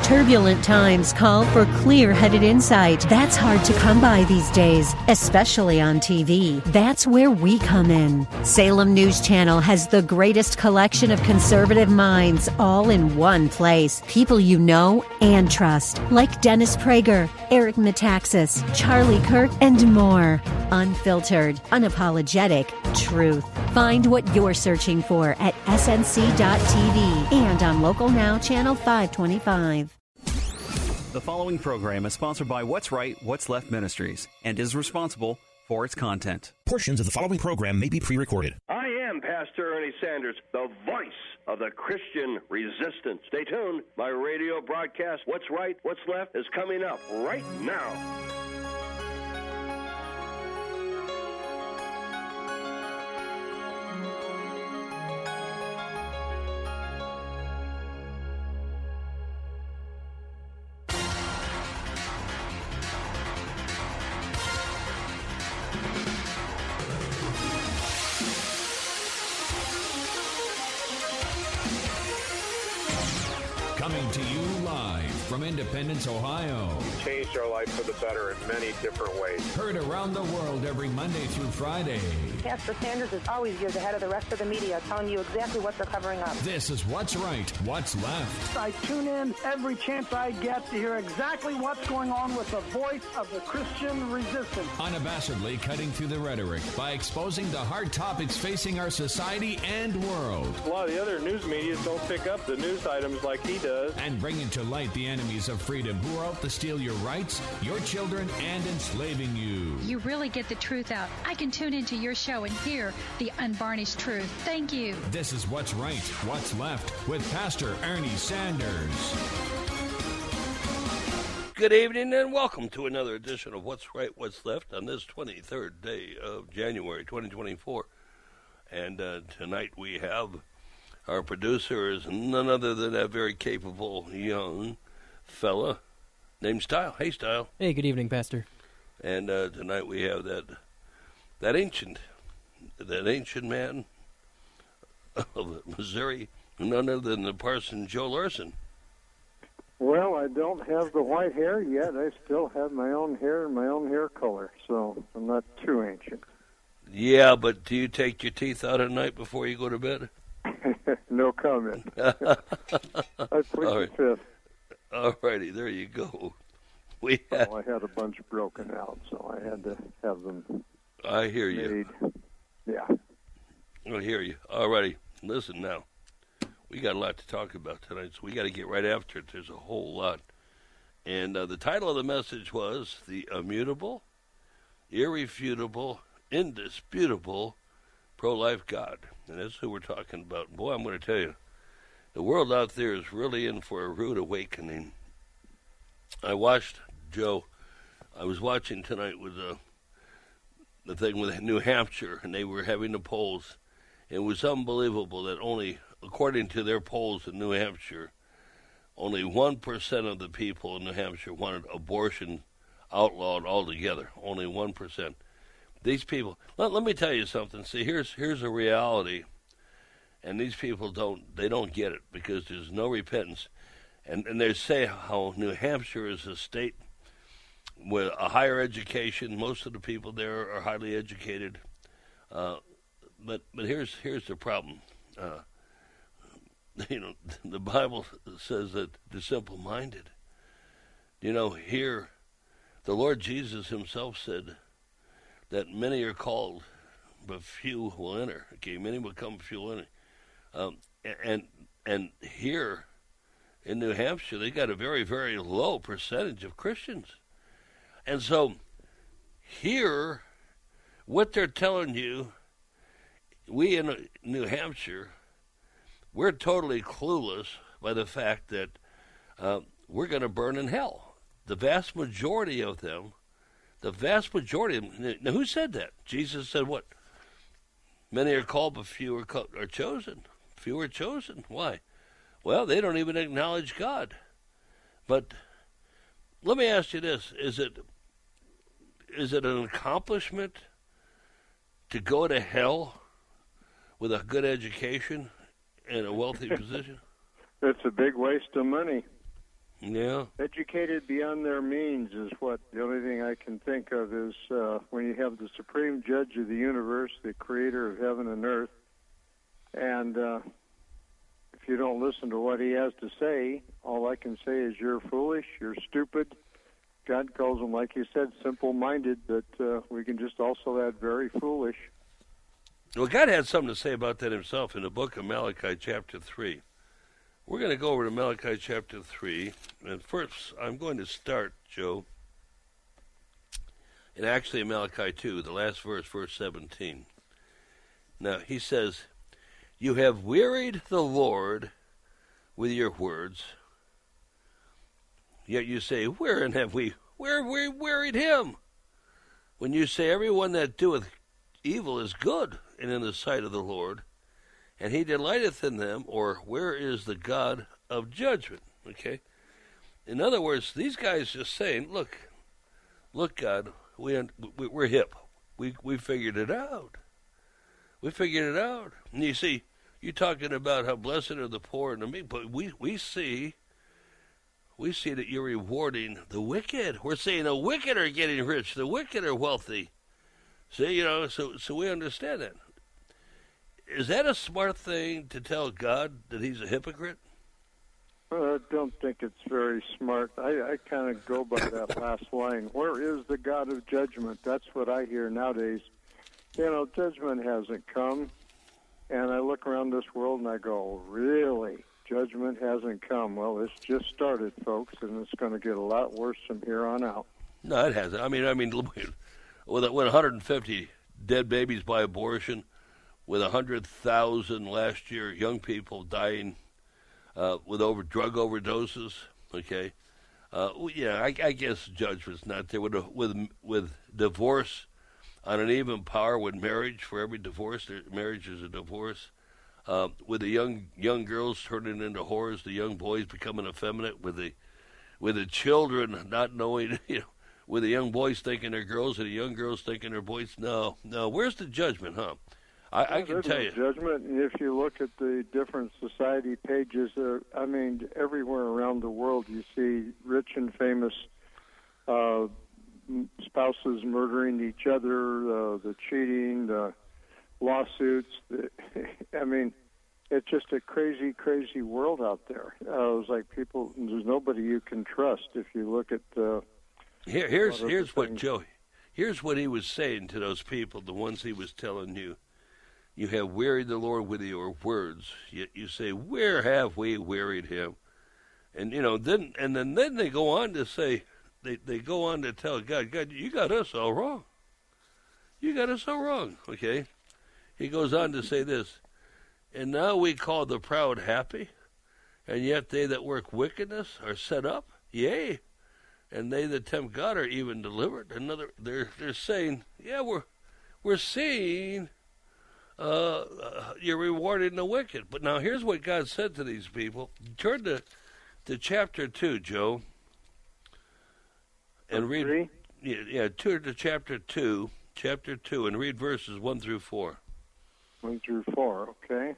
Turbulent times call for clear-headed insight. That's hard to come by these days, especially on TV. That's where we come in. Salem News Channel has the greatest collection of conservative minds all in one place. People you know and trust, like Dennis Prager, Eric Metaxas, Charlie Kirk, and more. Unfiltered, unapologetic truth. Find what you're searching for at snc.tv and on Local Now, Channel 525. The following program is sponsored by What's Right, What's Left Ministries and is responsible for its content. Portions of the following program may be pre-recorded. I am Pastor Ernie Sanders, the voice of the Christian resistance. Stay tuned. My radio broadcast, What's Right, What's Left, is coming up right now. Coming to you live from Independence, Ohio. Changed our life for the better in many different ways. Heard around the world every Monday through Friday. Pastor Sanders is always years ahead of the rest of the media, telling you exactly what they're covering up. This is What's Right, What's Left. I tune in every chance I get to hear exactly what's going on with the voice of the Christian resistance. Unabashedly cutting through the rhetoric by exposing the hard topics facing our society and world. A lot of the other news media don't pick up the news items like he does. And bringing to light the enemies of freedom who are out to steal your rights, your children, and enslaving you. You really get the truth out. I can tune into your show and hear the unvarnished truth. Thank you. This is What's Right, What's Left with Pastor Ernie Sanders. Good evening and welcome to another edition of What's Right, What's Left on this 23rd day of January 2024. And tonight we have our producer is none other than that very capable young fella named Style. Hey, Style. Hey, good evening, Pastor. And tonight we have that ancient man of Missouri, none other than the parson Joe Larson. Well, I don't have the white hair yet. I still have my own hair and my own hair color, so I'm not too ancient. Yeah, but do you take your teeth out at night before you go to bed? No comment. I plead the fifth. All righty, there you go. I had a bunch broken out, so I had to have them I hear you. made. Yeah. I hear you. All righty. Listen now. We got a lot to talk about tonight, so we got to get right after it. There's a whole lot. And the title of the message was The Immutable, Irrefutable, Indisputable Pro-Life God. And that's who we're talking about. Boy, I'm going to tell you, the world out there is really in for a rude awakening. I watched, Joe, I was watching tonight with the thing with New Hampshire, and they were having the polls. It was unbelievable that only, according to their polls in New Hampshire, only 1% of the people in New Hampshire wanted abortion outlawed altogether. Only 1%. These people, let me tell you something. See, here's a reality, and these people don't get it because there's no repentance. And they say how New Hampshire is a state with a higher education. Most of the people there are highly educated. But here's the problem. The Bible says that the simple-minded. Here, the Lord Jesus himself said that many are called, but few will enter. Okay, many will come, few will enter. And here in New Hampshire, they got a very, very low percentage of Christians. And so here, what they're telling you, we in New Hampshire, we're totally clueless by the fact that we're going to burn in hell. The vast majority of them, now who said that? Jesus said what? Many are called, but few are chosen. Few are chosen. Why? Well, they don't even acknowledge God. But let me ask you this. Is it an accomplishment to go to hell with a good education and a wealthy position? It's a big waste of money. Yeah. Educated beyond their means is what the only thing I can think of is when you have the supreme judge of the universe, the creator of heaven and earth, and if you don't listen to what he has to say, all I can say is you're foolish, you're stupid. God calls them, like you said, simple-minded, but we can just also add very foolish. Well, God had something to say about that himself in the book of Malachi chapter 3. We're going to go over to Malachi chapter 3, and first I'm going to start, Joe, and actually in Malachi 2, the last verse, verse 17. Now, he says, "You have wearied the Lord with your words, yet you say, wherein have we wearied him? When you say, everyone that doeth evil is good, and in the sight of the Lord, and he delighteth in them," or where is the God of judgment? Okay? In other words, these guys just saying, look, God, we're hip. We figured it out. We figured it out. And you see, you're talking about how blessed are the poor and the meek, but we see that you're rewarding the wicked. We're saying the wicked are getting rich, the wicked are wealthy. See, so we understand that. Is that a smart thing to tell God that he's a hypocrite? I don't think it's very smart. I kind of go by that last line. Where is the God of judgment? That's what I hear nowadays. Judgment hasn't come. And I look around this world and I go, really? Judgment hasn't come. Well, it's just started, folks, and it's going to get a lot worse from here on out. No, it hasn't. I mean, with 150 dead babies by abortion, with 100,000 last year, young people dying with drug overdoses. Okay, I guess judgment's not there. With divorce on an even par with marriage, for every divorce, marriage is a divorce. With the young girls turning into whores, the young boys becoming effeminate, with the children not knowing, with the young boys thinking they're girls and the young girls thinking they're boys. No. Where's the judgment, huh? I can tell you. Judgment, and if you look at the different society pages, everywhere around the world you see rich and famous spouses murdering each other, the cheating, the lawsuits. It's just a crazy, crazy world out there. It's like people, there's nobody you can trust if you look at Here's what Joey, here's what he was saying to those people, the ones he was telling you. You have wearied the Lord with your words, yet you say, where have we wearied him? And then they go on to say, they go on to tell God, you got us all wrong. You got us all wrong, okay? He goes on to say this, and now we call the proud happy, and yet they that work wickedness are set up, yea, and they that tempt God are even delivered. They're saying, yeah, we're seeing you're rewarding the wicked. But now here's what God said to these people. Turn to chapter 2, Joe, and read. Turn to chapter 2, and read verses 1 through 4. 1 through 4, okay.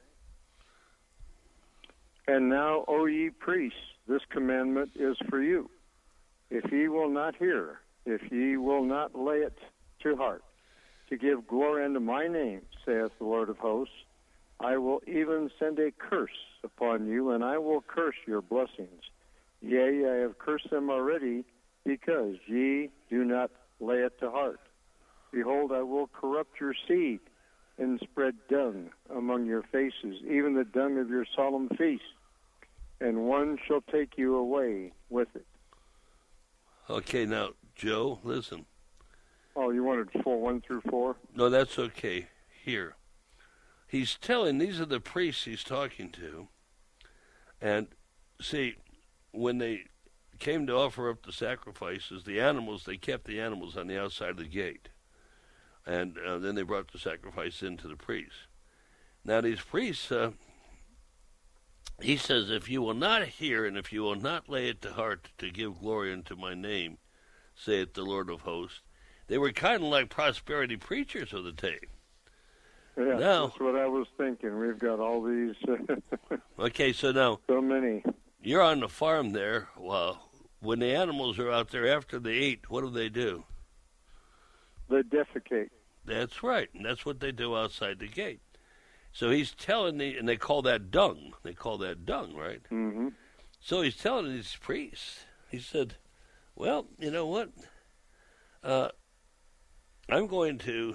"And now, O ye priests, this commandment is for you. If ye will not hear, if ye will not lay it to heart, to give glory unto my name, saith the Lord of hosts, I will even send a curse upon you, and I will curse your blessings. Yea, I have cursed them already, because ye do not lay it to heart. Behold, I will corrupt your seed, and spread dung among your faces, even the dung of your solemn feast, and one shall take you away with it." Okay, now, Joe, listen. Oh, you wanted 1 through 4? No, that's okay. Here. He's telling, these are the priests he's talking to. And, see, when they came to offer up the sacrifices, the animals, they kept the animals on the outside of the gate. And then they brought the sacrifice into the priests. Now, these priests, he says, if you will not hear and if you will not lay it to heart to give glory unto my name, saith the Lord of hosts, they were kind of like prosperity preachers of the day. Yeah, now, that's what I was thinking. We've got all these. Okay, so now. So many. you're on the farm there. Well, when the animals are out there after they eat, what do? They defecate. That's right, and that's what they do outside the gate. So he's telling and they call that dung. They call that dung, right? Mm-hmm. So he's telling these priests, he said, well, you know what? I'm going to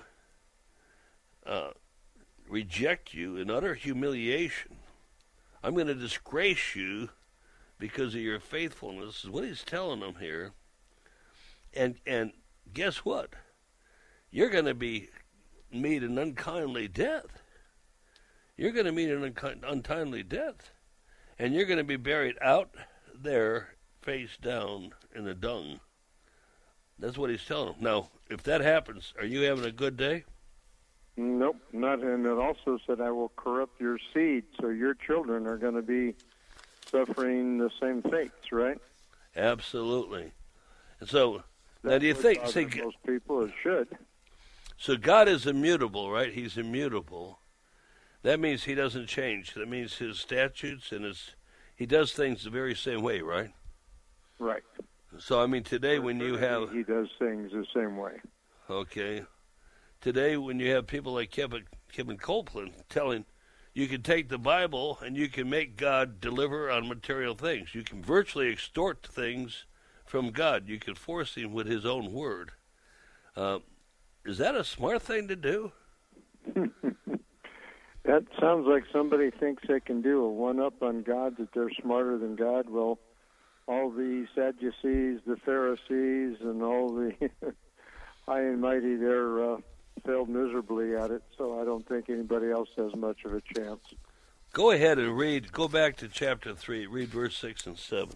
reject you in utter humiliation. I'm going to disgrace you because of your faithfulness, is what he's telling them here. And guess what? You're going to meet an unkindly death. You're going to meet an untimely death. And you're going to be buried out there, face down in the dung. That's what he's telling them. Now, if that happens, are you having a good day? Nope, not. And it also said, I will corrupt your seed, so your children are going to be suffering the same fates, right? Absolutely. And so, now do you think... most people should. So God is immutable, right? He's immutable. That means he doesn't change. That means his statutes and he does things the very same way, right? Right. So, I mean, today when you have... He does things the same way. Okay. Today when you have people like Kevin Copeland telling you can take the Bible and you can make God deliver on material things. You can virtually extort things from God. You can force him with his own word. Is that a smart thing to do? That sounds like somebody thinks they can do a one-up on God, that they're smarter than God. Well, all the Sadducees, the Pharisees, and all the high and mighty there failed miserably at it, so I don't think anybody else has much of a chance. Go ahead and go back to chapter 3, read verse 6 and 7.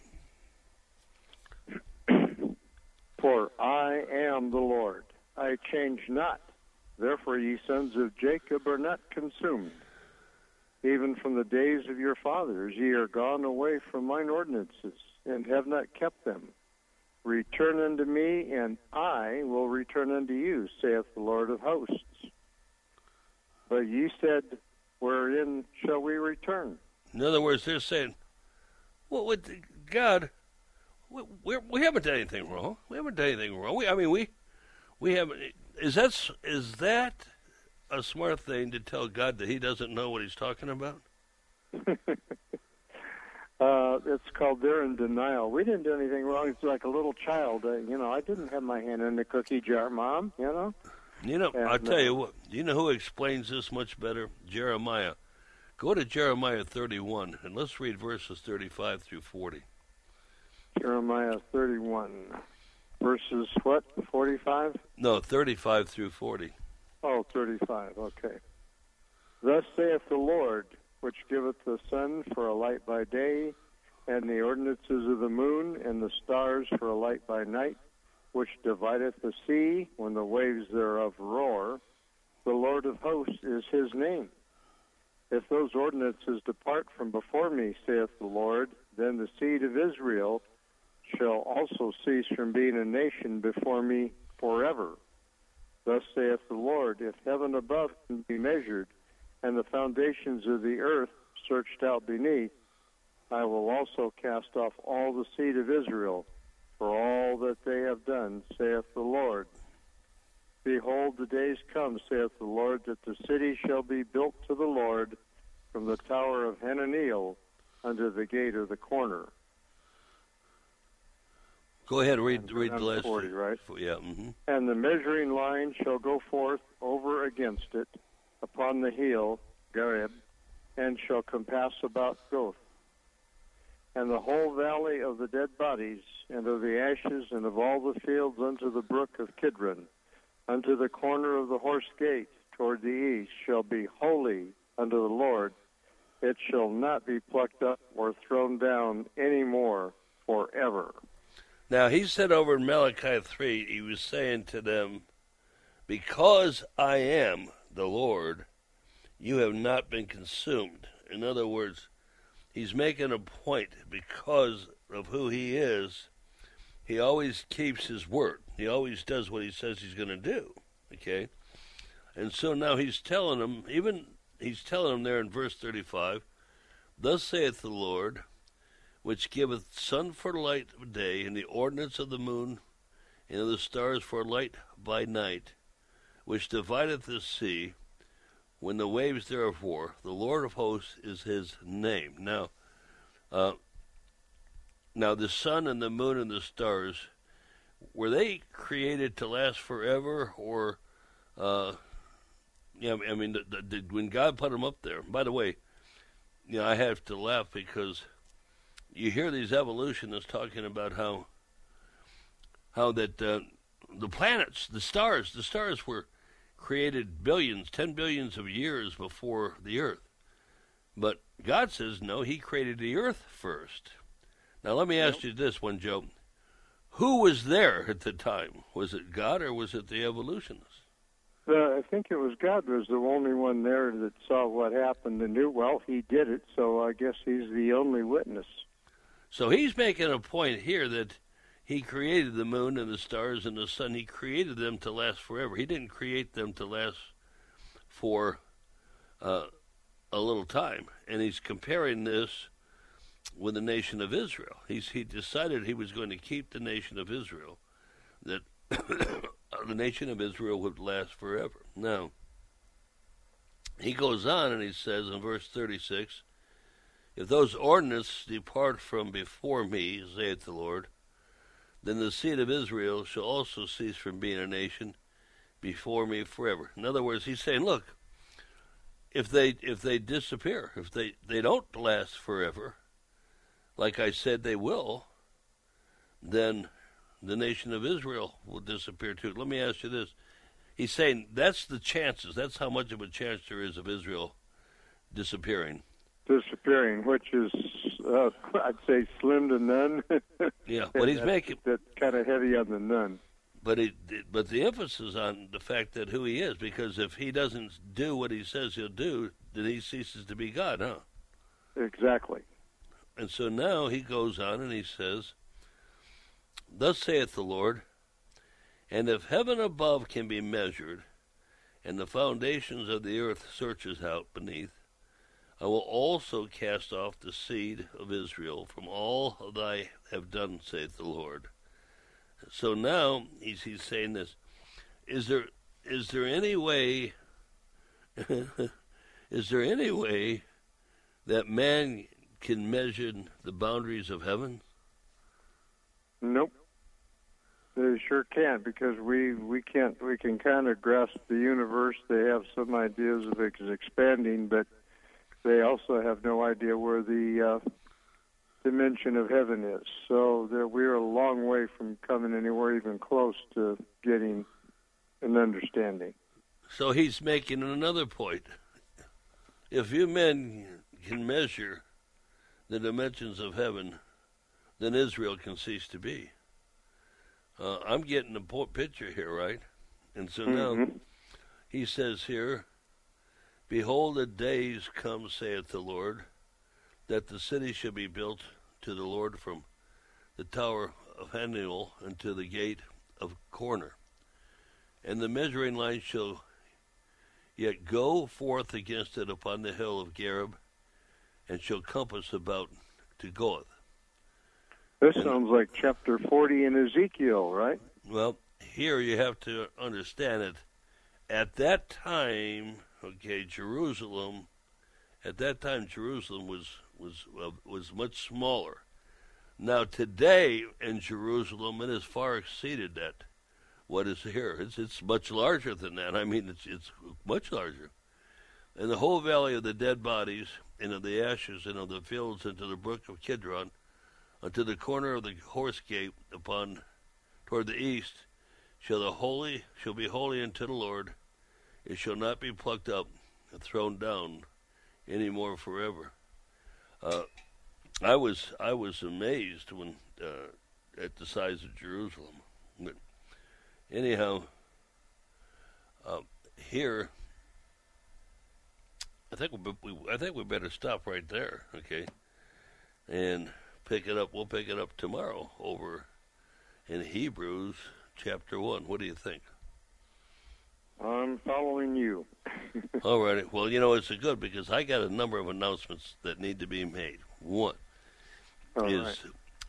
For I am the Lord, I change not. Therefore ye sons of Jacob are not consumed. Even from the days of your fathers ye are gone away from mine ordinances, and have not kept them. Return unto me, and I will return unto you, saith the Lord of hosts. But ye said, wherein shall we return? In other words, they're saying, well, with God, we haven't done anything wrong. We haven't done anything wrong. We haven't... Is that a smart thing to tell God that he doesn't know what he's talking about? It's called they're in denial. We didn't do anything wrong. It's like a little child. I didn't have my hand in the cookie jar, Mom, And, I'll tell you what. You know who explains this much better? Jeremiah. Go to Jeremiah 31, and let's read verses 35 through 40. Jeremiah 31. Verses what, 45? No, 35 through 40. Oh, 35, okay. Thus saith the Lord, which giveth the sun for a light by day, and the ordinances of the moon, and the stars for a light by night, which divideth the sea when the waves thereof roar. The Lord of hosts is his name. If those ordinances depart from before me, saith the Lord, then the seed of Israel shall also cease from being a nation before me forever. Thus saith the Lord, if heaven above can be measured, and the foundations of the earth searched out beneath, I will also cast off all the seed of Israel for all that they have done, saith the Lord. Behold, the days come, saith the Lord, that the city shall be built to the Lord from the tower of Hananeel unto the gate of the corner. Go ahead, read the last 40, right? Yeah. Mm-hmm. And the measuring line shall go forth over against it upon the hill, Gareb, and shall compass about Goth. And the whole valley of the dead bodies, and of the ashes, and of all the fields unto the brook of Kidron, unto the corner of the horse gate toward the east, shall be holy unto the Lord. It shall not be plucked up or thrown down any more forever. Now, he said over in Malachi 3, he was saying to them, because I am the Lord, you have not been consumed. In other words, he's making a point because of who he is. He always keeps his word. He always does what he says he's going to do. Okay? And so now he's telling them, he's telling them there in verse 35, thus saith the Lord, which giveth sun for light of day, and the ordinance of the moon, and of the stars for light by night, which divideth the sea, when the waves thereof roar. The Lord of hosts is his name. Now the sun and the moon and the stars, were they created to last forever, or, when God put them up there? By the way, I have to laugh because you hear these evolutionists talking about how that the planets, the stars were created 10 billions of years before the earth. But God says, no, he created the earth first. Now, let me ask you this one, Joe. Who was there at the time? Was it God or was it the evolutionists? I think it was God was the only one there that saw what happened and knew, well, he did it, so I guess he's the only witness. So he's making a point here that he created the moon and the stars and the sun. He created them to last forever. He didn't create them to last for a little time. And he's comparing this with the nation of Israel. He decided he was going to keep the nation of Israel, that the nation of Israel would last forever. Now, he goes on and he says in verse 36, if those ordinances depart from before me, saith the Lord, then the seed of Israel shall also cease from being a nation before me forever. In other words, he's saying, look, if they disappear, if they don't last forever, like I said they will, then the nation of Israel will disappear too. Let me ask you this. He's saying that's the chances. That's how much of a chance there is of Israel disappearing. Which is, I'd say, slim to none. Yeah, but he's making... That's kind of heavy on the none. But the emphasis on the fact that who he is, because if he doesn't do what he says he'll do, then he ceases to be God, huh? Exactly. And so now he goes on and he says, thus saith the Lord, and if heaven above can be measured, and the foundations of the earth searches out beneath, I will also cast off the seed of Israel from all that I have done, saith the Lord. So now he's saying this. Is there any way is there any way that man can measure the boundaries of heaven? Nope. They sure can't, because we can't. We can kind of grasp the universe. They have some ideas of it expanding, but they also have no idea where the dimension of heaven is. So we're a long way from coming anywhere even close to getting an understanding. So he's making another point. If you men can measure the dimensions of heaven, then Israel can cease to be. I'm getting the picture here, right? And so now he says here, behold, the days come, saith the Lord, that the city shall be built to the Lord from the tower of Hananel unto the gate of Corner. And the measuring line shall yet go forth against it upon the hill of Gareb, and shall compass about to Goeth. This sounds like chapter 40 in Ezekiel, right? Well, here you have to understand it. At that time, Jerusalem was much smaller. Now today in Jerusalem, it has far exceeded that. What is here? It's much larger than that. I mean, it's much larger. And the whole valley of the dead bodies, and of the ashes, and of the fields, and to the brook of Kidron, unto the corner of the horse gate upon toward the east, shall be holy unto the Lord. It shall not be plucked up and thrown down any more forever. I was amazed when at the size of Jerusalem. But anyhow, here I think we better stop right there, okay, and pick it up. We'll pick it up tomorrow over in Hebrews chapter 1. What do you think? I'm following you. All right. Well, it's good because I got a number of announcements that need to be made. One, is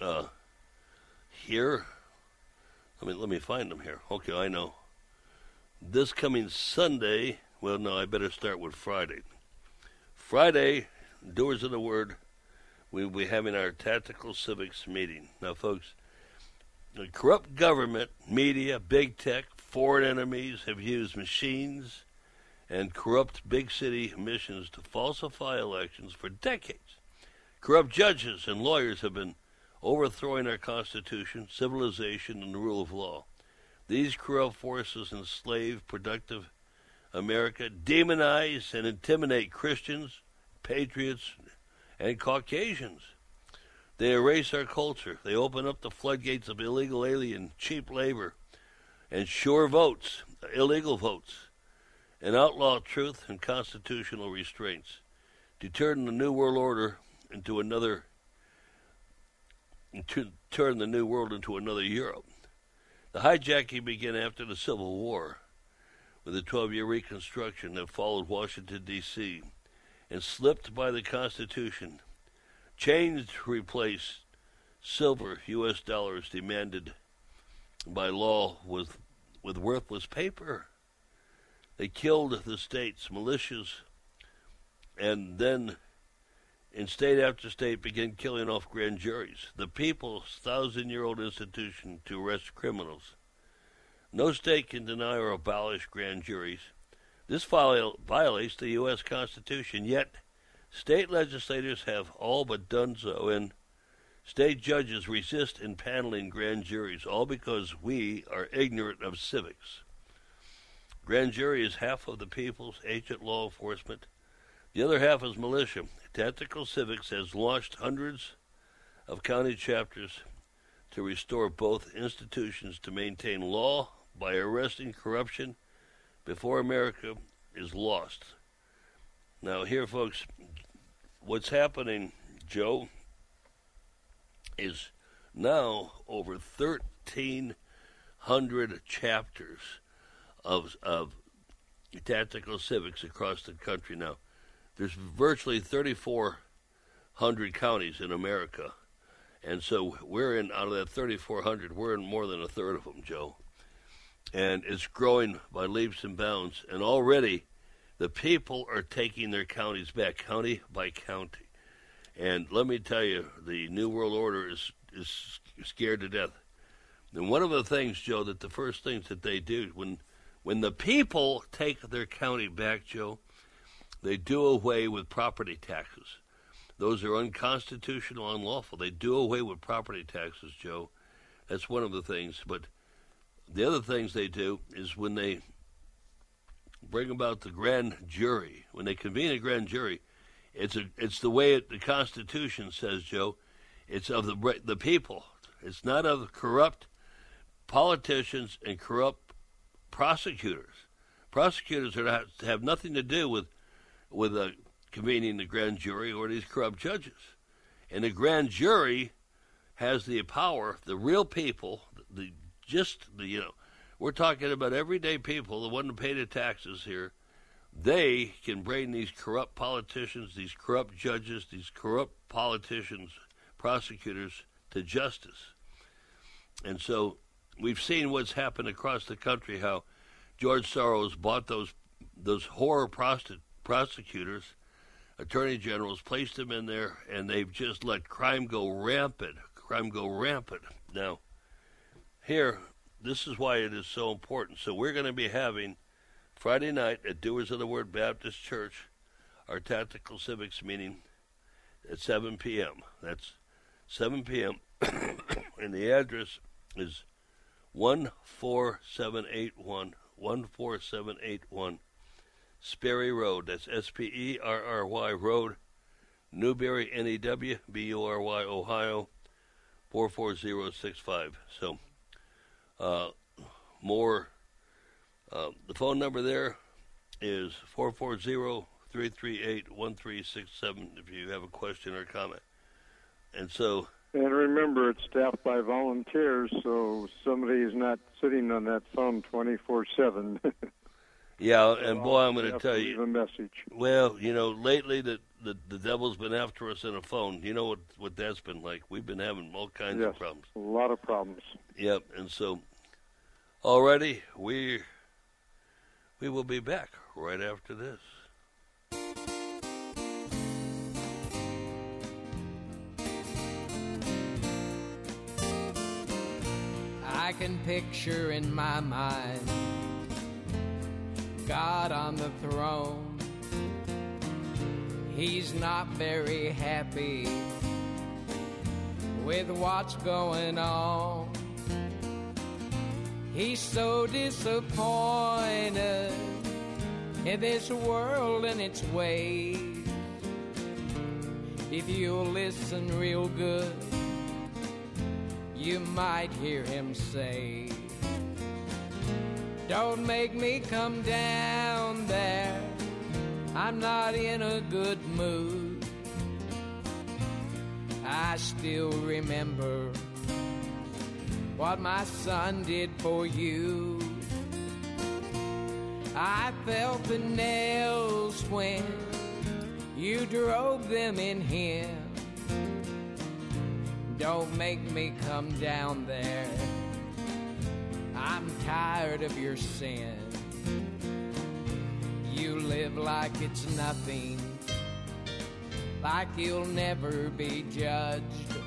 here. Let me find them here. Okay, I know. This coming Sunday. Well, no, I better start with Friday. Friday, Doers of the Word, we'll be having our Tactical Civics meeting. Now, folks, the corrupt government, media, big tech, foreign enemies have used machines and corrupt big city missions to falsify elections for decades. Corrupt judges and lawyers have been overthrowing our Constitution, civilization, and the rule of law. These corrupt forces enslave productive America, demonize and intimidate Christians, patriots, and Caucasians. They erase our culture. They open up the floodgates of illegal alien, cheap labor, and sure votes, illegal votes, and outlaw truth and constitutional restraints to turn the New World Order into another, to turn the New World into another Europe. The hijacking began after the Civil War, with the 12-year Reconstruction that followed Washington, D.C., and slipped by the Constitution. Change replaced silver U.S. dollars demanded by law with worthless paper. They killed the states, militias, and then in state after state began killing off grand juries, the people's 1,000-year-old institution to arrest criminals. No state can deny or abolish grand juries. This violates the U.S. Constitution, yet state legislators have all but done so, and state judges resist impaneling grand juries, all because we are ignorant of civics. Grand jury is half of the people's ancient law enforcement. The other half is militia. Tactical Civics has launched hundreds of county chapters to restore both institutions to maintain law by arresting corruption before America is lost. Now, here, folks, what's happening, Joe, is now over 1,300 chapters of Tactical Civics across the country now. There's virtually 3,400 counties in America. And so we're in, out of that 3,400, we're in more than a third of them, Joe. And it's growing by leaps and bounds. And already the people are taking their counties back, county by county. And let me tell you, the New World Order is scared to death. And one of the things, Joe, that the first things that they do, when the people take their county back, Joe, they do away with property taxes. Those are unconstitutional, unlawful. They do away with property taxes, Joe. That's one of the things. But the other things they do is when they bring about the grand jury, when they convene a grand jury, it's the way the Constitution says, Joe. It's of the people. It's not of corrupt politicians and corrupt prosecutors. Prosecutors have nothing to do with convening the grand jury or these corrupt judges. And the grand jury has the power, the real people, we're talking about everyday people, the one who pay the taxes here. They can bring these corrupt politicians, these corrupt judges, these corrupt politicians, prosecutors to justice. And so we've seen what's happened across the country, how George Soros bought those horror prosecutors, attorney generals, placed them in there, and they've just let crime go rampant. Now, here, this is why it is so important. So we're going to be having Friday night at Doers of the Word Baptist Church, our Tactical Civics meeting at 7 p.m. That's 7 p.m. and the address is 14781 Sperry Road. That's Sperry Road, Newberry, N-E-W-B-U-R-Y, Ohio, 44065. So, the phone number there is 440-338-1367 if you have a question or comment. And remember, it's staffed by volunteers, so somebody is not sitting on that phone 24/7. Yeah, and boy, I'm going to tell you. Leave a message. Well, lately the devil's been after us in a phone. You know what that's been like. We've been having all kinds of problems. A lot of problems. Yep, and so already we will be back right after this. I can picture in my mind God on the throne. He's not very happy with what's going on. He's so disappointed in this world and its ways. If you'll listen real good, you might hear him say, don't make me come down there, I'm not in a good mood. I still remember what my son did for you. I felt the nails when you drove them in him. Don't make me come down there, I'm tired of your sin. You live like it's nothing, like you'll never be judged,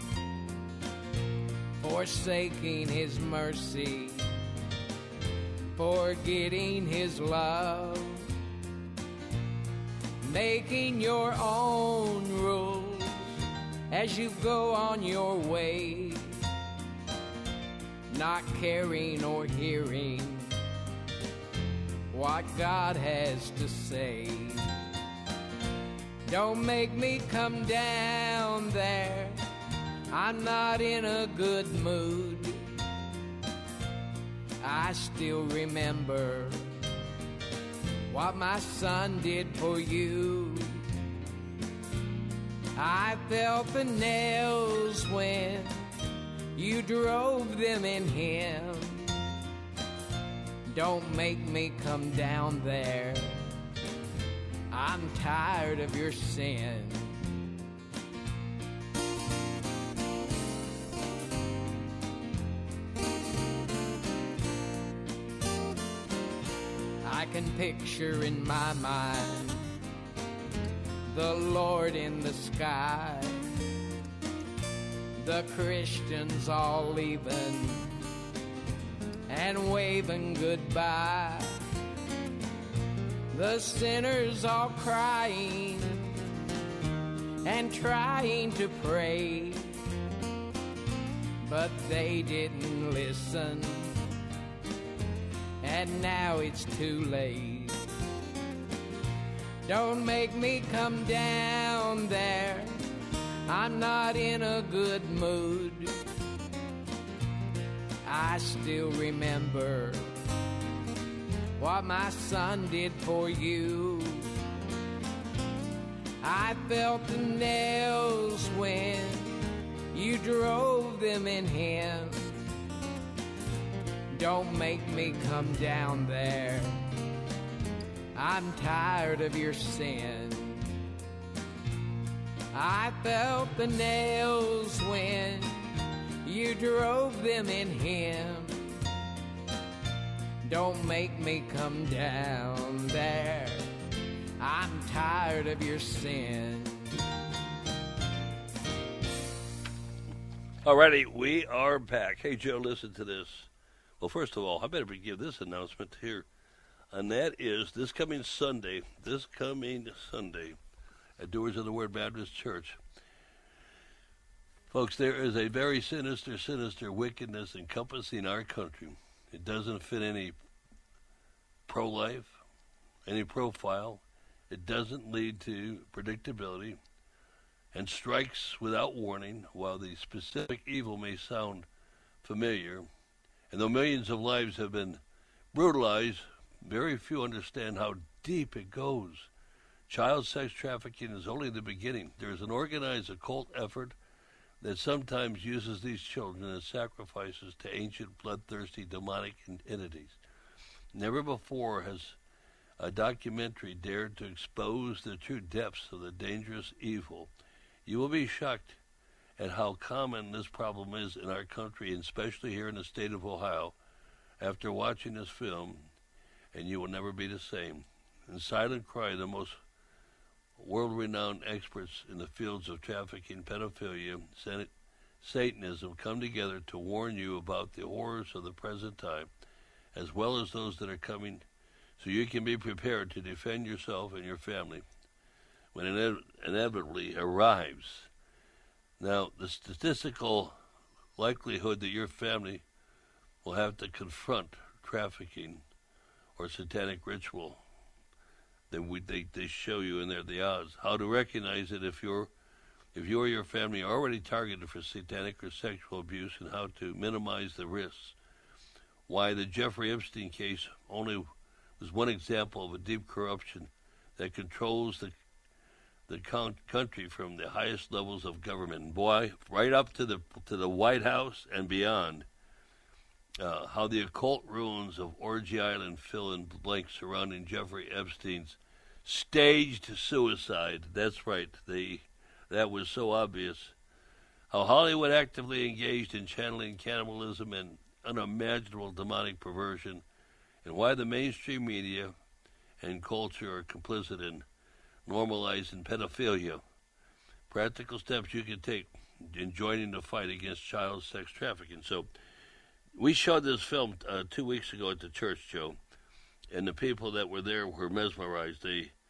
forsaking his mercy, forgetting his love, making your own rules as you go on your way, not caring or hearing what God has to say. Don't make me come down there, I'm not in a good mood. I still remember what my son did for you. I felt the nails when you drove them in him. Don't make me come down there, I'm tired of your sin. I can picture in my mind the Lord in the sky, the Christians all leaving and waving goodbye, the sinners all crying and trying to pray, but they didn't listen, and now it's too late. Don't make me come down there, I'm not in a good mood. I still remember what my son did for you. I felt the nails when you drove them in him. Don't make me come down there, I'm tired of your sin. I felt the nails when you drove them in him. Don't make me come down there, I'm tired of your sin. Alrighty, we are back. Hey, Joe, listen to this. Well, first of all, I better give this announcement here. And that is this coming Sunday, at Doers of the Word Baptist Church. Folks, there is a very sinister wickedness encompassing our country. It doesn't fit any pro-life, any profile. It doesn't lead to predictability and strikes without warning. While the specific evil may sound familiar, and though millions of lives have been brutalized, very few understand how deep it goes. Child sex trafficking is only the beginning. There is an organized occult effort that sometimes uses these children as sacrifices to ancient, bloodthirsty, demonic entities. Never before has a documentary dared to expose the true depths of the dangerous evil, you will be shocked at how common this problem is in our country, and especially here in the state of Ohio. After watching this film, and you will never be the same. In Silent Cry, the most world-renowned experts in the fields of trafficking, pedophilia, Satanism come together to warn you about the horrors of the present time, as well as those that are coming, so you can be prepared to defend yourself and your family when it inevitably arrives. Now, the statistical likelihood that your family will have to confront trafficking or satanic ritual, they show you in there the odds. How to recognize it if you or your family are already targeted for satanic or sexual abuse, and how to minimize the risks. Why the Jeffrey Epstein case only was one example of a deep corruption that controls the country from the highest levels of government. Boy, right up to the White House and beyond. How the occult ruins of Orgy Island fill in blanks surrounding Jeffrey Epstein's staged suicide. That's right, that was so obvious. How Hollywood actively engaged in channeling cannibalism and unimaginable demonic perversion, and why the mainstream media and culture are complicit in normalizing pedophilia. Practical steps you can take in joining the fight against child sex trafficking. So, we showed this film 2 weeks ago at the church, Joe, and the people that were there were mesmerized.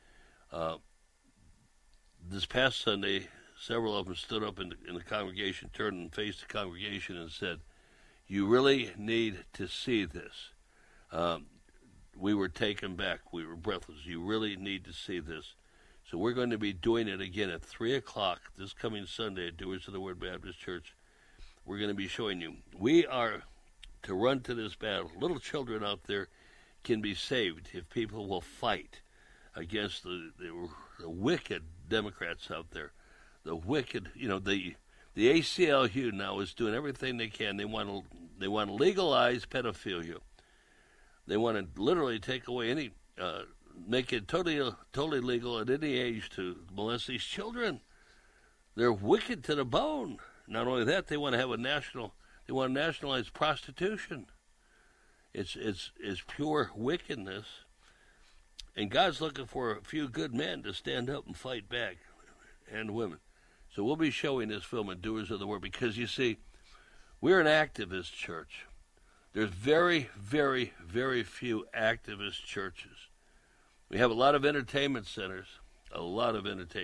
This past Sunday, several of them stood up in the congregation, turned and faced the congregation and said, "You really need to see this." We were taken back. We were breathless. You really need to see this. So we're going to be doing it again at 3 o'clock this coming Sunday at Doers of the Word Baptist Church. We're going to be showing you. We are to run to this battle. Little children out there can be saved if people will fight against the wicked Democrats out there. The wicked, the ACLU now is doing everything they can. They want to legalize pedophilia. They want to literally take away make it totally legal at any age to molest these children. They're wicked to the bone. Not only that, they want to nationalize prostitution. It's pure wickedness. And God's looking for a few good men to stand up and fight back, and women. So we'll be showing this film at Doers of the Word, because you see, we're an activist church. There's very, very, very few activist churches. We have a lot of entertainment centers, and a lot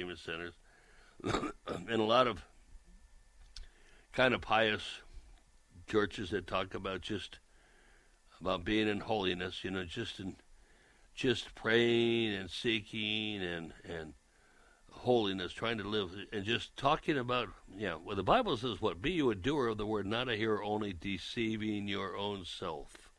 of kind of pious churches that talk about about being in holiness, just praying and seeking and holiness, trying to live, and just talking about, well, the Bible says what? Be you a doer of the word, not a hearer only, deceiving your own self.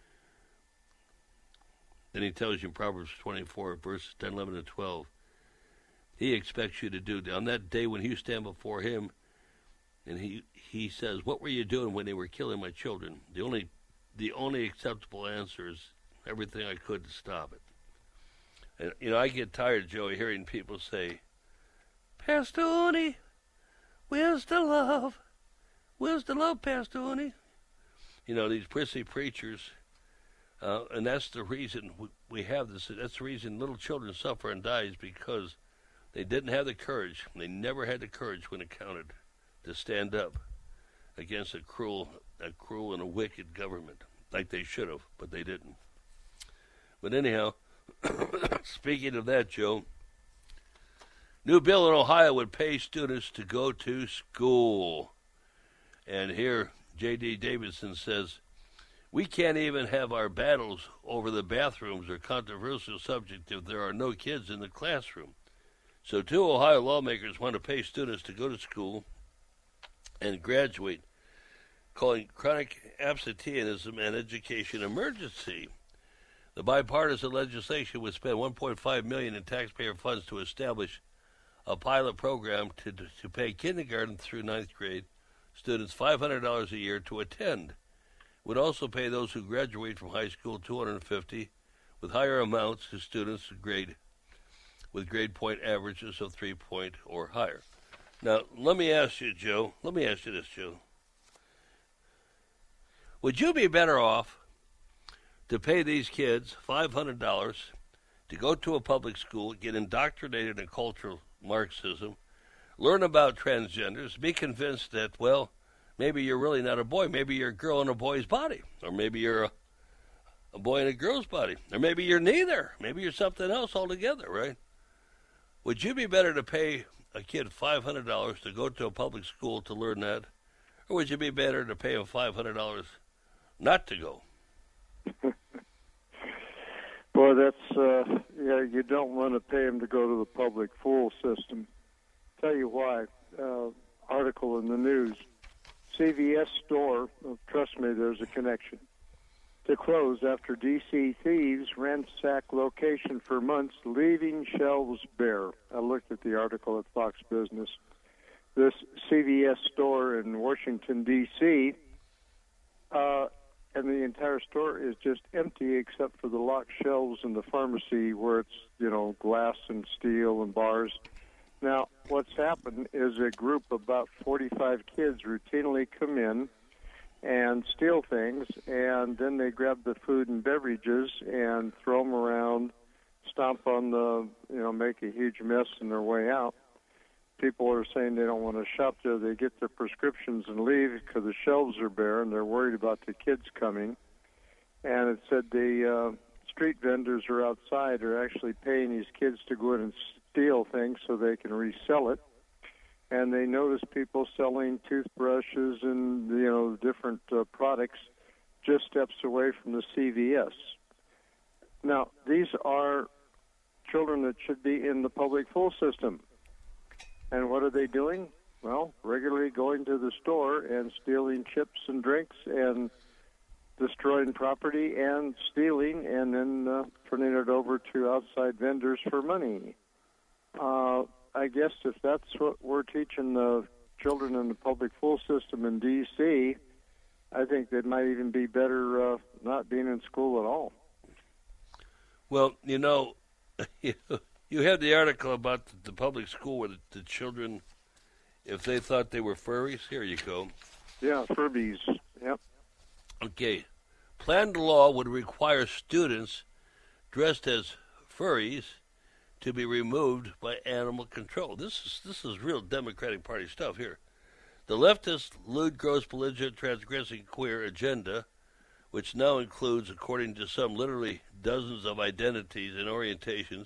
Then he tells you in Proverbs 24, verses 10, 11, and 12, he expects you to do, on that day when you stand before him, and he says, what were you doing when they were killing my children? The only acceptable answer is everything I could to stop it. And, I get tired, Joey, hearing people say, Pastoni, where's the love? Where's the love, Pastoni? These prissy preachers, and that's the reason we have this. That's the reason little children suffer and die, is because they didn't have the courage. They never had the courage when it counted to stand up against a cruel and a wicked government, like they should have, but they didn't. But anyhow, speaking of that, Joe, new bill in Ohio would pay students to go to school. And here, J.D. Davidson says, we can't even have our battles over the bathrooms or controversial subject if there are no kids in the classroom. So 2 Ohio lawmakers want to pay students to go to school and graduate, calling chronic absenteeism an education emergency. The bipartisan legislation would spend $1.5 million in taxpayer funds to establish a pilot program to pay kindergarten through 9th grade students $500 a year to attend. It would also pay those who graduate from high school $250, with higher amounts to students with grade point averages of 3 point or higher. Now, let me ask you this, Joe. Would you be better off to pay these kids $500 to go to a public school, get indoctrinated in cultural Marxism, learn about transgenders, be convinced that, well, maybe you're really not a boy, maybe you're a girl in a boy's body, or maybe you're a boy in a girl's body, or maybe you're neither, maybe you're something else altogether, right? Would you be better to pay a kid $500 to go to a public school to learn that, or would you be better to pay him $500 not to go? Boy, that's, you don't want to pay him to go to the public school system. Tell you why. Article in the news. CVS store, trust me, there's a connection, to close after D.C. thieves ransack location for months, leaving shelves bare. I looked at the article at Fox Business. This CVS store in Washington, D.C., and the entire store is just empty except for the locked shelves in the pharmacy where it's, glass and steel and bars. Now, what's happened is a group of about 45 kids routinely come in and steal things, and then they grab the food and beverages and throw them around, stomp on make a huge mess on their way out. People are saying they don't want to shop there. They get their prescriptions and leave because the shelves are bare, and they're worried about the kids coming. And it said the street vendors are outside are actually paying these kids to go in and steal things so they can resell it. And they notice people selling toothbrushes and, different products just steps away from the CVS. Now, these are children that should be in the public school system. And what are they doing? Well, regularly going to the store and stealing chips and drinks and destroying property and stealing and then turning it over to outside vendors for money. I guess if that's what we're teaching the children in the public school system in D.C., I think they might even be better not being in school at all. Well, you had the article about the public school where the children, if they thought they were furries, here you go. Yeah, Furbies, yep. Okay. Planned law would require students dressed as furries to be removed by animal control. This is real Democratic Party stuff here. The leftist, lewd, gross, belligerent, transgressing queer agenda, which now includes, according to some, literally dozens of identities and orientations,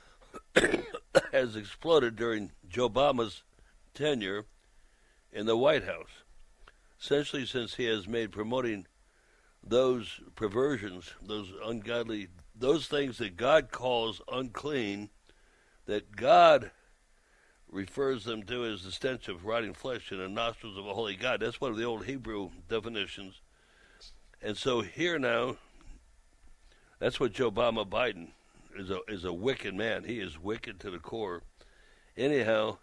has exploded during Joe Obama's tenure in the White House, essentially since he has made promoting those perversions, those ungodly, those things that God calls unclean, that God refers them to as the stench of rotting flesh in the nostrils of a holy God. That's one of the old Hebrew definitions. And so here now, that's what Joe Biden is a wicked man. He is wicked to the core. Anyhow,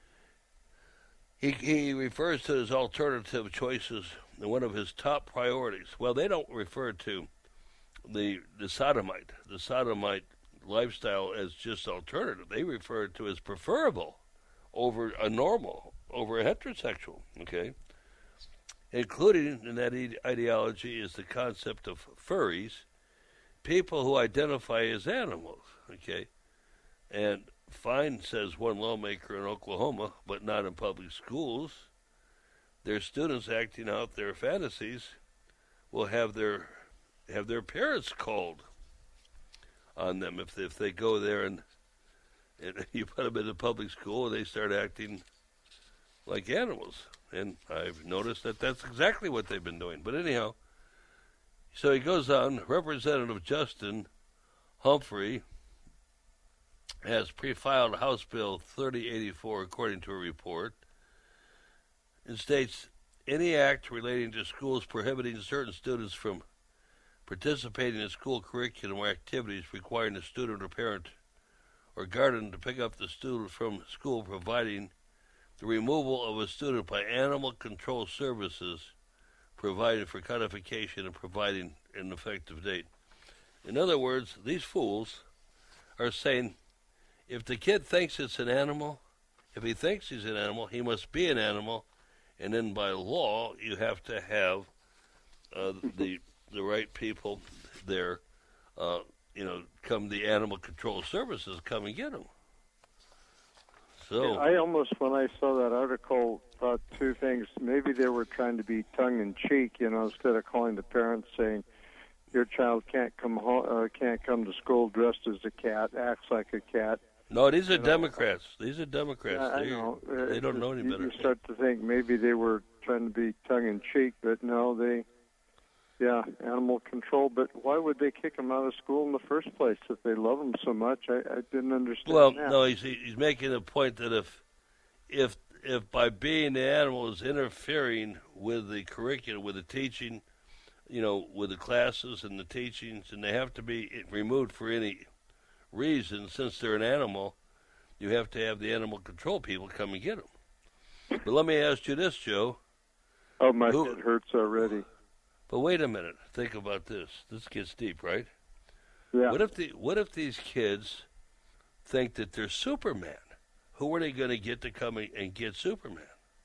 he refers to his alternative choices and one of his top priorities. Well, they don't refer to the sodomite lifestyle as just alternative. They refer to as preferable over a heterosexual, okay? Including in that ideology is the concept of furries, people who identify as animals, okay? And fine, says one lawmaker in Oklahoma, but not in public schools. Their students acting out their fantasies will have their parents called on them if they go there and you put them in a public school and they start acting like animals. And I've noticed that that's exactly what they've been doing. But anyhow, so he goes on. Representative Justin Humphrey has pre-filed House Bill 3084, according to a report, and states any act relating to schools prohibiting certain students from participating in school curriculum or activities requiring a student or parent or guardian to pick up the student from school, providing the removal of a student by animal control services, providing for codification and providing an effective date. In other words, these fools are saying, if the kid thinks it's an animal, if he thinks he's an animal, he must be an animal, and then by law you have to have the right people there. Come the animal control services come and get them. So I almost, when I saw that article, thought two things. Maybe they were trying to be tongue-in-cheek, instead of calling the parents saying, your child can't come to school dressed as a cat, acts like a cat. No, these are Democrats. These are Democrats. I know. They don't know any better. You start to think maybe they were trying to be tongue-in-cheek, but no, animal control. But why would they kick them out of school in the first place if they love them so much? I didn't understand that. No, he's making a point that if by being the animal is interfering with the curriculum, with the teaching, with the classes and the teachings, and they have to be removed for any reason, since they're an animal, you have to have the animal control people come and get them. But let me ask you this, Joe. Oh, my head hurts already. But wait a minute. Think about this. This gets deep, right? Yeah. What if these kids think that they're Superman? Who are they going to get to come and get Superman?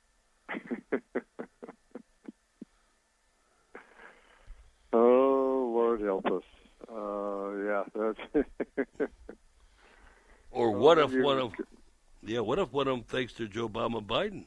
Oh, Lord help us. That's. Or what if one of them thinks they're Joe Biden?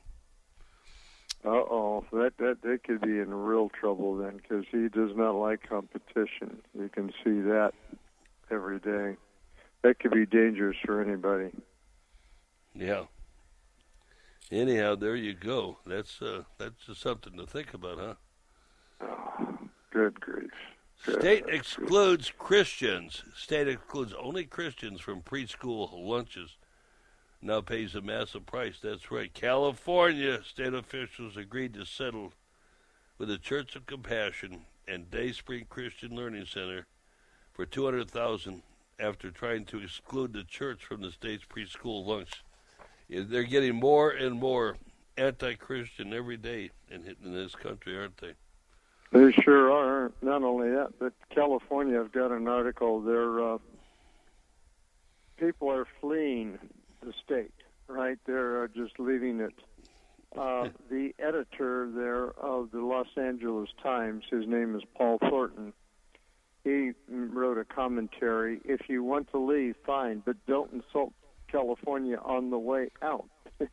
That could be in real trouble then, because he does not like competition. You can see that every day. That could be dangerous for anybody. Yeah. Anyhow, there you go. That's just something to think about, huh? Oh, good grief. State excludes Christians. State excludes only Christians from preschool lunches. Now pays a massive price. That's right. California state officials agreed to settle with the Church of Compassion and Dayspring Christian Learning Center for $200,000 after trying to exclude the church from the state's preschool lunch. They're getting more and more anti-Christian every day in this country, aren't they? They sure are. Not only that, but California, I've got an article there. People are fleeing the state, right? They're just leaving it. The editor there of the Los Angeles Times, his name is Paul Thornton, he wrote a commentary. If you want to leave, fine, but don't insult California on the way out.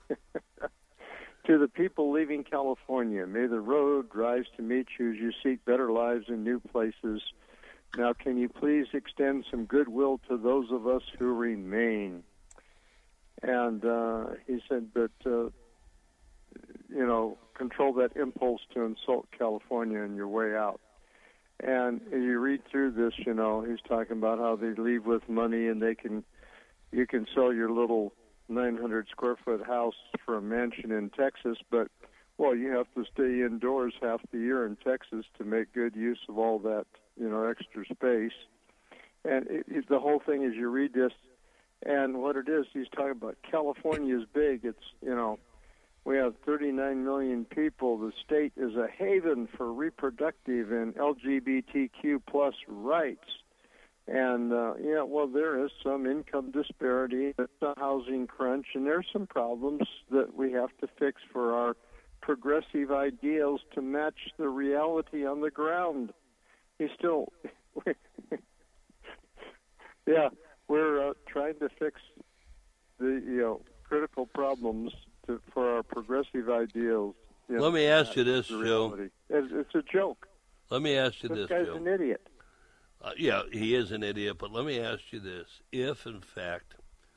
To the people leaving California, may the road rise to meet you as you seek better lives in new places. Now, can you please extend some goodwill to those of us who remain? And he said, but, control that impulse to insult California on your way out. And you read through this, he's talking about how they leave with money and you can sell your little 900 square foot house for a mansion in Texas, but, you have to stay indoors half the year in Texas to make good use of all that, extra space. And the whole thing is you read this, and what it is, he's talking about California is big. It's, we have 39 million people. The state is a haven for reproductive and LGBTQ plus rights. And, there is some income disparity, there's a housing crunch, and there's some problems that we have to fix for our progressive ideals to match the reality on the ground. He's still, we're trying to fix the, critical problems for our progressive ideals. Let me ask you this, Joe. It's a joke. Let me ask you this, Joe. This guy's an idiot. He is an idiot, but let me ask you this. If, in fact,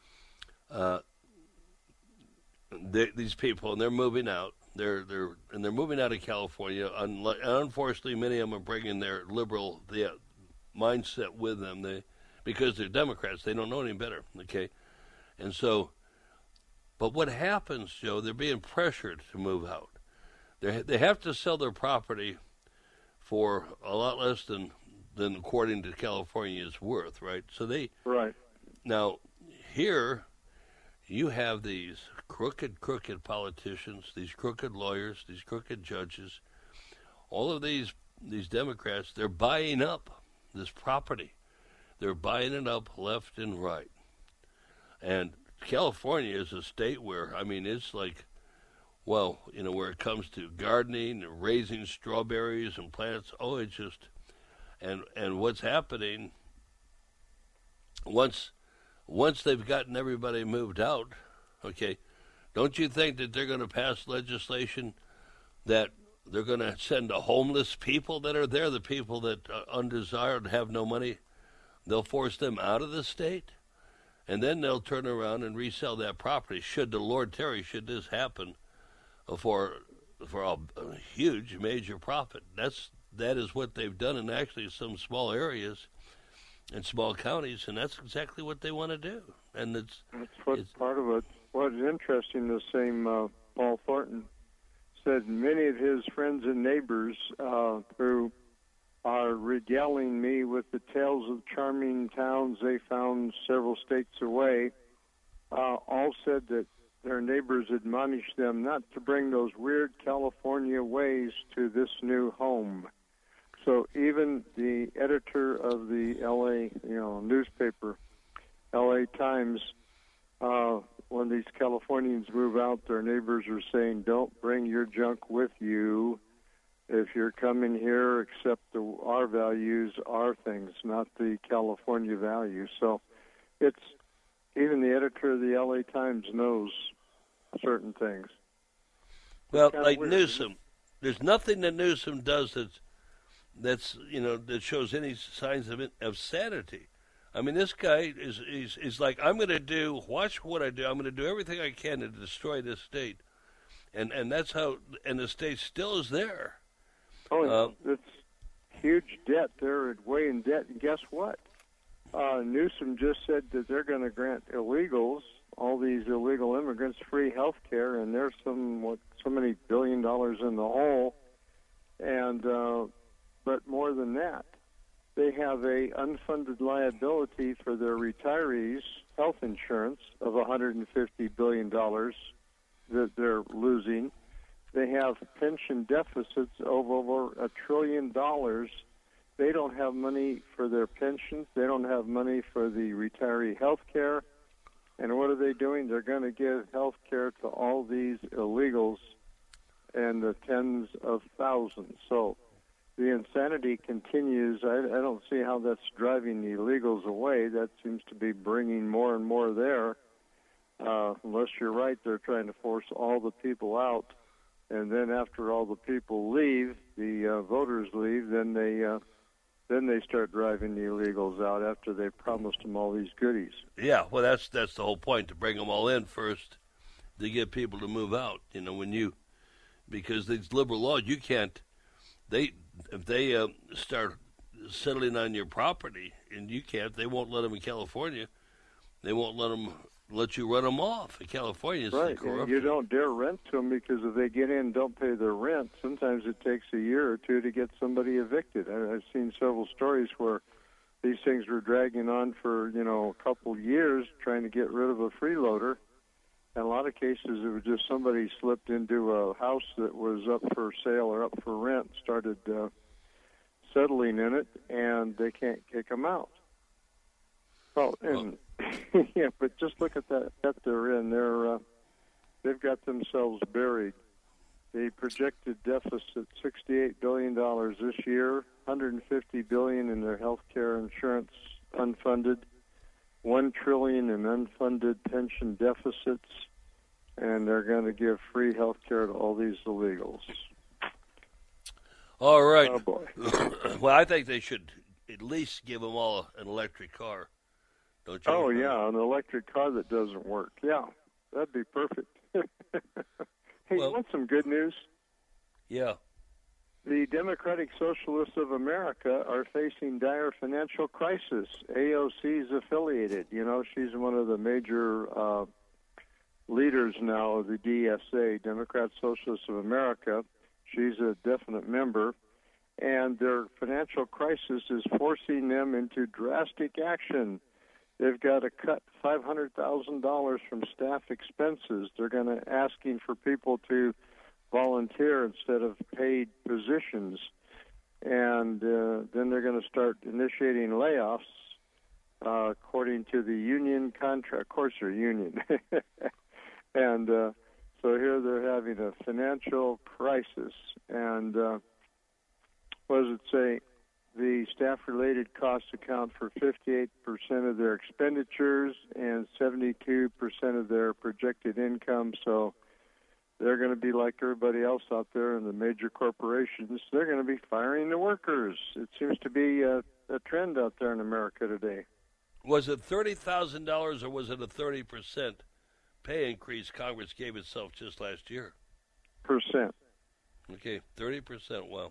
these people, and they're moving out, they're moving out of California, and unfortunately many of them are bringing their liberal mindset with them, because they're Democrats, they don't know any better, okay? And so, but what happens, Joe, they're being pressured to move out. They have to sell their property for a lot less than according to California's worth, right? So right. Now, here you have these crooked politicians, these crooked lawyers, these crooked judges, all of these Democrats, they're buying up this property. They're buying it up left and right. And California is a state where, I mean, it's like, well, you know, where it comes to gardening and raising strawberries and plants, it's just, and what's happening, once they've gotten everybody moved out, okay, don't you think that they're going to pass legislation that they're going to send the homeless people that are there, the people that are undesired, have no money, they'll force them out of the state? And then they'll turn around and resell that property. Should the Lord tarry, should this happen, for a huge major profit. That is what they've done in actually some small areas and small counties, and that's exactly what they want to do. And it's part of it. What's interesting, the same Paul Thornton said many of his friends and neighbors who are regaling me with the tales of charming towns they found several states away, all said that their neighbors admonished them not to bring those weird California ways to this new home. So even the editor of the L.A. newspaper, L.A. Times, when these Californians move out, their neighbors are saying, "Don't bring your junk with you. If you're coming here, accept our values, our things, not the California values." So it's even the editor of the L.A. Times knows certain things. Well, like weird. Newsom, there's nothing that Newsom does that shows any signs of sanity. I mean, this guy is like, watch what I do. I'm going to do everything I can to destroy this state, and that's how. And the state still is there. It's huge debt. They're way in debt. And guess what? Newsom just said that they're going to grant illegals, all these illegal immigrants, free health care, and there's so many $1 billion in the hole. And but more than that, they have a unfunded liability for their retirees' health insurance of $150 billion that they're losing. They have pension deficits of over $1 trillion. They don't have money for their pensions. They don't have money for the retiree health care. And what are they doing? They're going to give health care to all these illegals and the tens of thousands. So the insanity continues. I don't see how that's driving the illegals away. That seems to be bringing more and more there. Unless you're right, they're trying to force all the people out. And then after all the people leave, the voters leave, then they start driving the illegals out after they promised them all these goodies. Yeah, well, that's the whole point, to bring them all in first, to get people to move out. Because these liberal laws, you can't. If they start settling on your property, and you can't, they won't let them in California. They won't let you run them off. In California, it's right. corruption. You don't dare rent to them, because if they get in and don't pay their rent, sometimes it takes a year or two to get somebody evicted. I've seen several stories where these things were dragging on for, a couple years trying to get rid of a freeloader. In a lot of cases, it was just somebody slipped into a house that was up for sale or up for rent, started settling in it, and they can't kick them out. Yeah, but just look at that they're in. They've got themselves buried. The projected deficit, $68 billion this year, $150 billion in their health care insurance unfunded, $1 trillion in unfunded pension deficits, and they're going to give free health care to all these illegals. All right. Oh, boy. Well, I think they should at least give them all an electric car. Don't you? Oh, yeah, an electric car that doesn't work. Yeah, that'd be perfect. Hey, you want some good news? Yeah. The Democratic Socialists of America are facing dire financial crisis. AOC's affiliated. She's one of the major leaders now of the DSA, Democrat Socialists of America. She's a definite member. And their financial crisis is forcing them into drastic action. They've got to cut $500,000 from staff expenses. They're going to asking for people to volunteer instead of paid positions. And then they're going to start initiating layoffs. according to the union contract. Of course, they're union. And so here they're having a financial crisis. And what does it say? The staff-related costs account for 58% of their expenditures and 72% of their projected income. So they're going to be like everybody else out there in the major corporations. They're going to be firing the workers. It seems to be a trend out there in America today. Was it $30,000 or was it a 30% pay increase Congress gave itself just last year? Percent. Okay, 30%. Well,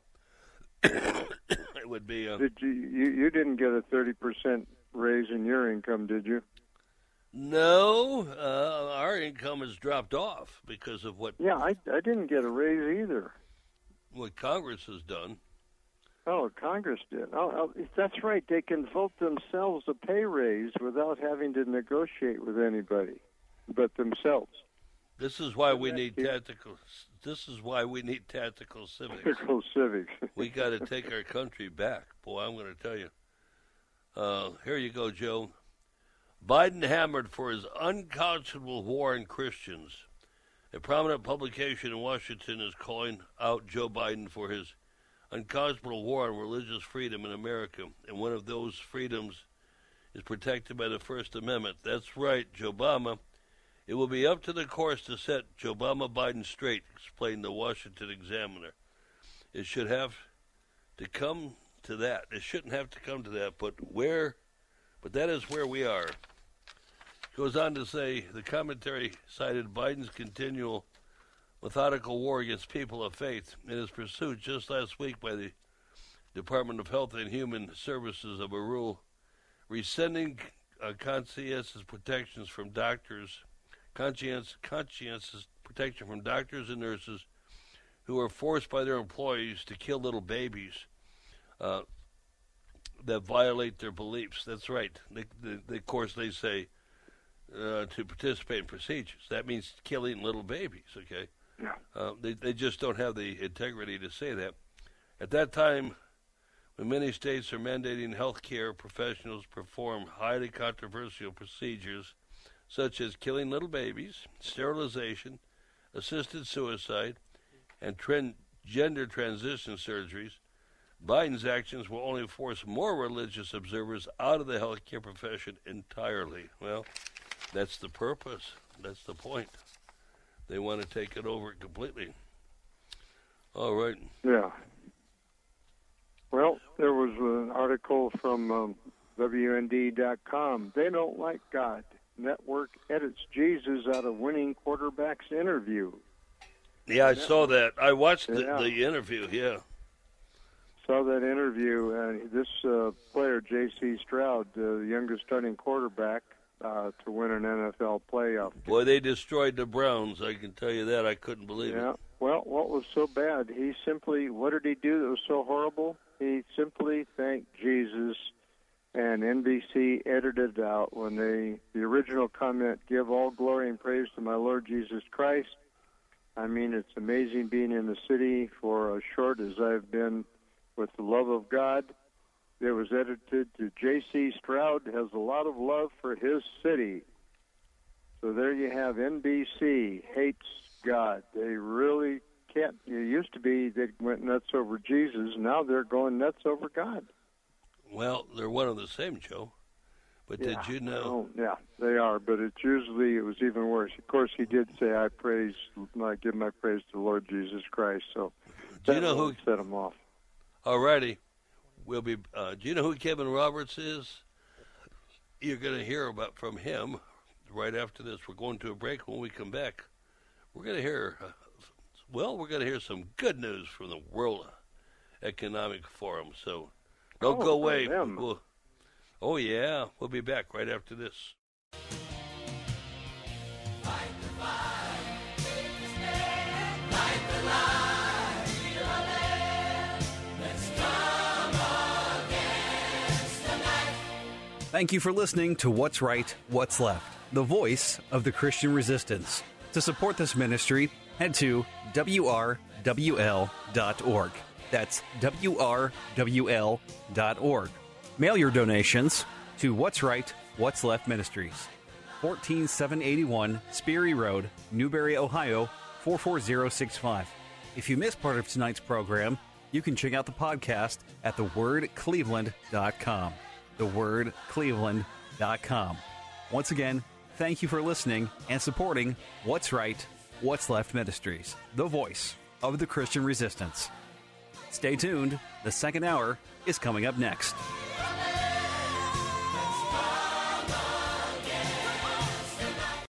it would be. Did you didn't get a 30% raise in your income, did you? No, our income has dropped off because of what. Yeah, I didn't get a raise either. What Congress has done. Oh, Congress did. Oh, that's right. They can vote themselves a pay raise without having to negotiate with anybody but themselves. This is why we need tactical. This is why we need tactical civics. Tactical civics. We got to take our country back, boy. I'm going to tell you. Here you go, Joe. Biden hammered for his unconscionable war on Christians. A prominent publication in Washington is calling out Joe Biden for his unconscionable war on religious freedom in America, and one of those freedoms is protected by the First Amendment. That's right, Joe Obama. It will be up to the courts to set Joe Biden straight, explained the Washington Examiner. It should have to come to that. It shouldn't have to come to that, but that is where we are. Goes on to say the commentary cited Biden's continual methodical war against people of faith in his pursuit just last week by the Department of Health and Human Services of a rule rescinding conscientious protection from doctors and nurses who are forced by their employees to kill little babies that violate their beliefs. That's right. Of course, they say to participate in procedures. That means killing little babies, okay? Yeah. They just don't have the integrity to say that. At that time, when many states are mandating health care professionals perform highly controversial procedures such as killing little babies, sterilization, assisted suicide, and gender transition surgeries, Biden's actions will only force more religious observers out of the healthcare profession entirely. Well, that's the purpose. That's the point. They want to take it over completely. All right. Yeah. Well, there was an article from WND.com. They don't like God. Network edits Jesus out of winning quarterback's interview. Yeah, I saw that. I watched the interview, yeah. Saw that interview, and this player, J.C. Stroud, the youngest starting quarterback to win an NFL playoff. Boy, they destroyed the Browns, I can tell you that. I couldn't believe it. Well, what was so bad? What did he do that was so horrible? He simply thanked Jesus, and NBC edited out when the original comment, "Give all glory and praise to my Lord Jesus Christ." I mean, it's amazing being in the city for as short as I've been with the love of God. It was edited to J.C. Stroud has a lot of love for his city. So there you have NBC hates God. They really can't. It used to be they went nuts over Jesus. Now they're going nuts over God. Well, they're one and the same, Joe. But did you know? Yeah, they are. But it was even worse. Of course, he did say, I give my praise to the Lord Jesus Christ. So do you know who set him off? Alrighty. Do you know who Kevin Roberts is? You're going to hear from him right after this. We're going to a break. When we come back, we're going to hear, we're going to hear some good news from the World Economic Forum. So don't go away. We'll be back right after this. Thank you for listening to What's Right, What's Left, the voice of the Christian resistance. To support this ministry, head to WRWL.org. That's WRWL.org. Mail your donations to What's Right, What's Left Ministries, 14781 Speary Road, Newberry, Ohio, 44065. If you missed part of tonight's program, you can check out the podcast at thewordcleveland.com. Thewordcleveland.com. Once again, thank you for listening and supporting What's Right, What's Left Ministries, the voice of the Christian resistance. Stay tuned. The second hour is coming up next.